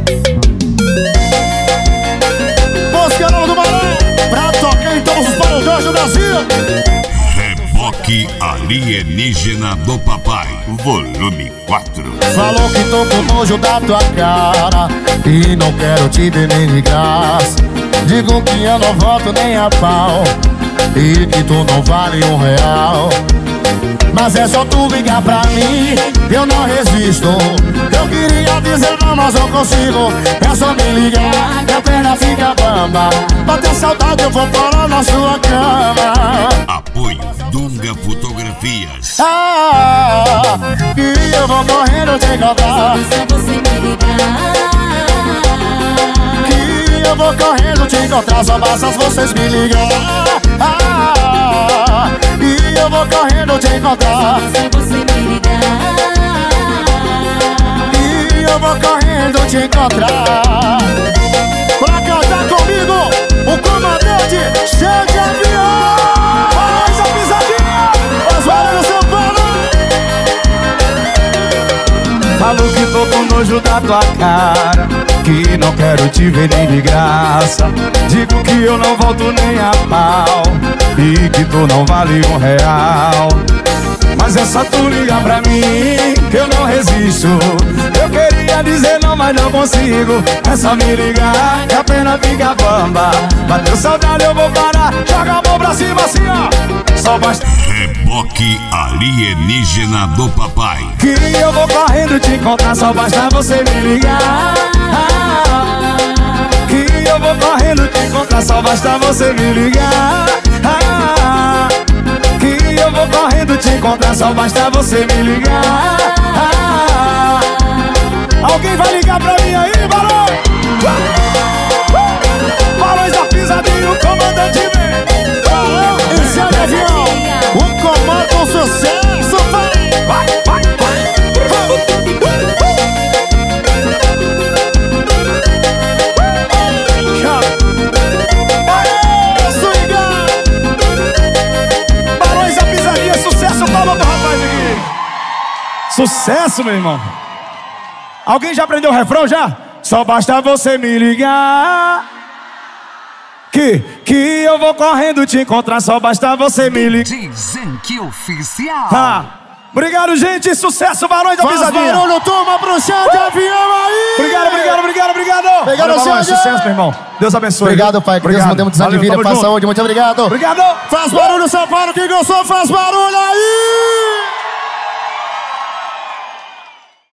Música nova do Maré, pra tocar em todos os paredões do Brasil. Reboque alienígena do papai, volume 4. Falou que tô com nojo da tua cara e não quero te ver nem de graça. Digo que eu não volto nem a pau e que tu não vale R$1. Mas é só tu ligar pra mim, eu não resisto. Eu queria dizer não, mas não consigo. É só me ligar que a perna fica bamba. Bater saudade eu vou parar na sua cama. Apoio Dunga Fotografias. E eu vou correndo te encontrar. Basta você me ligar. Que eu vou correndo te encontrar, só basta vocês me ligar. E eu vou correndo te encontrar. Basta você me ligar. E eu vou correndo te encontrar. Pra cantar comigo, o comandante cheio de avião. Faz a pisadinha, os barulhos do São Paulo. Falo que tô com nojo da tua cara, que não quero te ver nem de graça. Digo que eu não volto nem a pau e que tu não vale R$1. Mas é só tu ligar pra mim que eu não resisto. Eu queria dizer não, mas não consigo. É só me ligar que a pena fica bamba. Bateu saudade eu vou parar. Joga a mão pra cima assim ó. Só basta Reboque alienígena do papai. que eu vou correndo te encontrar. Só basta você me ligar. Que eu vou correndo te encontrar. Só basta você me ligar. Que eu vou correndo te encontrar. Só basta você me ligar. Alguém vai ligar pra mim aí, Barão? Barões da pisadinha, o comandante vem. Barão e seu avião, o comando sucesso, vai. Vai, vai, vai. Aê, swingar. Barões da pisadinha, sucesso, palma pro rapaz aqui. Sucesso, meu irmão. Alguém já aprendeu o refrão já? Só basta você me ligar. Que eu vou correndo te encontrar. Só basta você me ligar. Dizem que oficial. Obrigado, gente. Sucesso, Barões da Faz Pisadinha. barulho, turma, pro chão de avião aí. Obrigado. Obrigado, Valeu, Barões. Xande. Sucesso, meu irmão. Deus abençoe. Obrigado, pai, que Deus mantenha muitos anos de vida, tamo paz, junto. saúde, muito obrigado. Obrigado. Faz barulho, São Paulo, quem gostou, faz barulho aí.